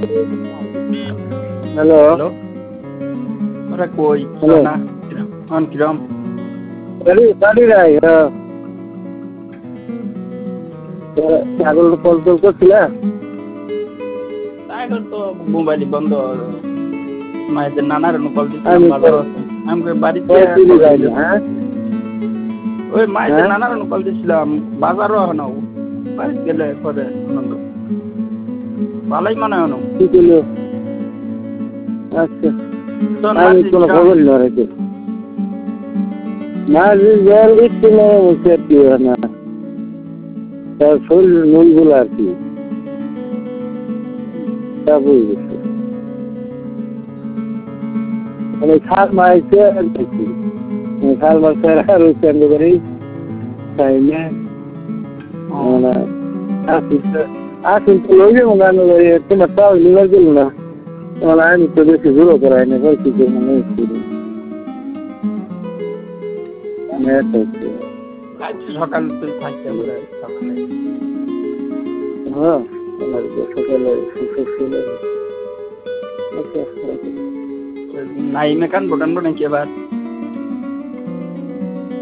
Hello hello, ওরা কই? Hello না এখন কিরম? গাড়ি রাই ছাগল কল টল করছিলা? এখন তো মোবাইল বন্ধ। মায়েদের নানার কল দিচ্ছিলাম, আমি বাজার আছে। আমি কই বাড়িতে চুরি যাই না, হ্যাঁ ওই মায়েদের হ্যাঁ নানার কল দিচ্ছিলাম, বাজারও এখন বাড়িতে গেলে পরে আনন্দ ভালোই মনে হয় না। কি করলো? আচ্ছা তোর আমি মাঝে কোনো কিরম? খবর না রেখে না যে জল দিচ্ছি না বলছে আর কি না তার শরীর নুনগুলো আর কি তা বুঝে গেছে মানে খাল মাইছে আর দেখি খাল মারছে আর ওই কেন্দ্র করেই তাই না মানে আসুন তো লই যাবো গান তোমার তাও লিভার গেল না মানে আমি তো বেশি জোরও করাই না ঘর কি করবো না আজ সকাল তুই থাকতে বলে সকালে হ্যাঁ সকালে নাই মেকান ভোটান নাকি এবার